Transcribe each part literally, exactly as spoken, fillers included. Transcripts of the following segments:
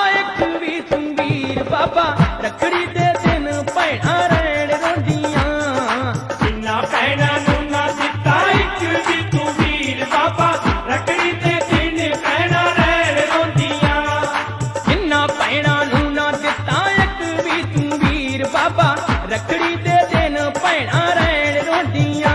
एक भी तू वीर बाबा रखड़ी दे दिन भैणा रैण रोंदियां जिन्ना भैणां नूं ना दित्ता एक भी तू वीर बाबा रखड़ी दे दिन भैणां रैण रोंदियां जिन्ना भैणां नूं ना दित्ता एक भी तू वीर बाबा रखड़ी दे दिन भैणा रैण रोंदियां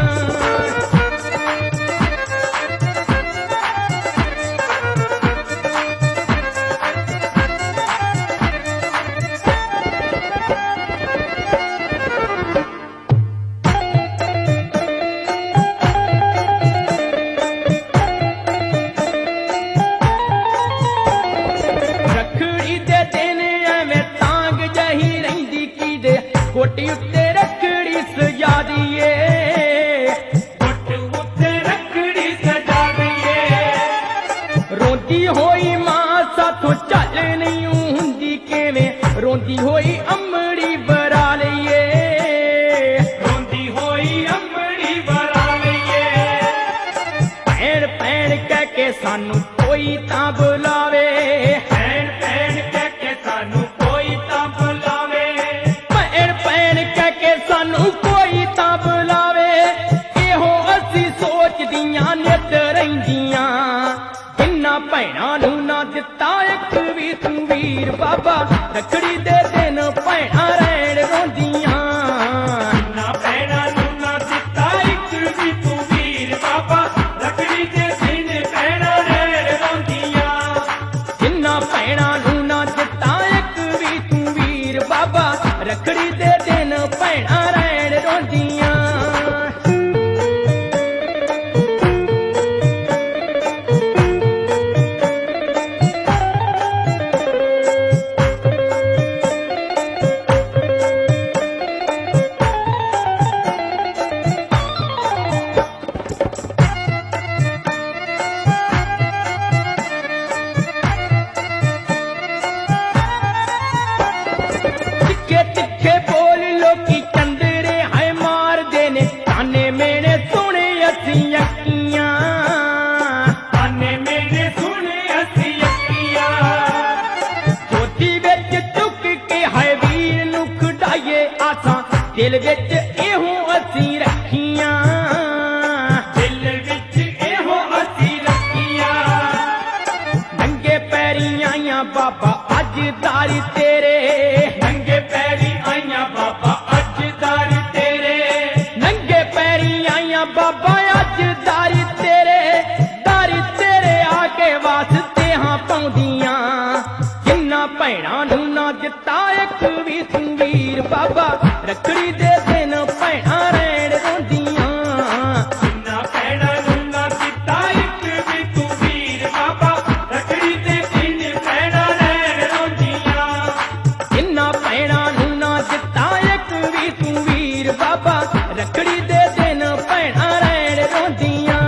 कोटी उत्ते रखड़ी सजा दिए कोट उत्ते रखड़ी सजा दिए रोंदी होई मां साथों चल नहीं हुंदी किवें रोंदी होई अमड़ी बरा लईए रोंदी होई अमड़ी बरा लईए भैण भैण कह के सानू कोई तां बुलावे भैण भैण कह के सानू कोई तां बुलावे सानू कोई तां बुलावे इहो असी सोचदियां नित रहिंदियां जिन्ना भैणां नूं ना दित्ता एक भी तू वीर बाबा रखड़ी दे दिन भैणां रैण रोंदियां जिन्ना भैणां नूं ना दित्ता एक भी तू वीर बाबा रखड़ी दे दिन भैणां रैण रोंदियां जिन्ना भैणां नूं ना दित्ता एक भी तू वीर बाबा रखड़ी दे दिन भैणां रैण रोंदियां तिखे तिखे बोल लोकी चंदरे है मार देने ताने मेने सुने असी अक्कियां ताने मेने सुने असी अक्कियां चौथी विच चुक के है वीर नूं खड़ाइए आसां दिल विच एहो असी रखियां दिल विच एहो असी रखियां नंगे पैरी आइयां बाबा अज दारी तेरे नंगे पैरी आइयां बाबा अज दारी तेरे नंगे पैरी आइयां बाबा अज दारी तेरे दारी तेरे आके वास्ते हां पाउंदियां जिन्ना भैणां नूं ना दित्ता एक भी तू वीर बाबा रखड़ी दे दिन भैणां रैण रोंदियां जिन्ना भैणां नूं ना दित्ता एक भी तू वीर बाबा रखड़ी दे दिन भैणां रैण रोंदियां जिन्ना भैणां नूं ना दित्ता एक भी तू वीर बाबा रखड़ी दे दिन भैणां रैण रोंदियां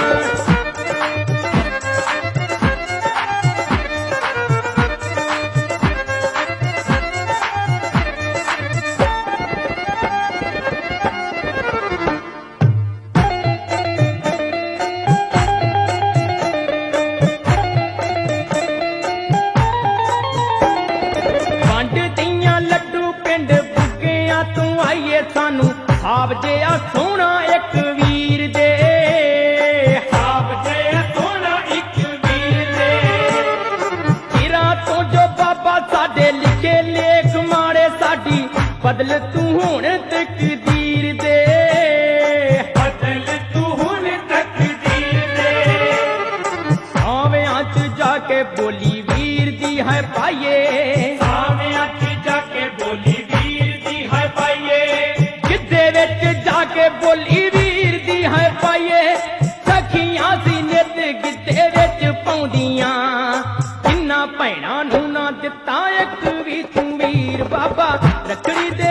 वंड दियां लड्डू पिंड बुग्गियां तू आइए सानू आप जिहा सोहना एक वीर दे आप जे सोना एक वीर दे चिरां तो जो बाबा साडे लिखे लेख माड़े साडी बदल तू हुण तकदीर दे बदल तू हुण तकदीर दे सावियां च जाके बोली वीर दी है पाइए सावियां च जाके बोली वीर दी है पाइए गिद्धे विच जाके बोली वीर दी है पाइए सखियां सी नित गिद्धे विच पाउंदियां जिन्ना भैणां नूं ना दित्ता एक भी तू वीर बाबा रखड़ी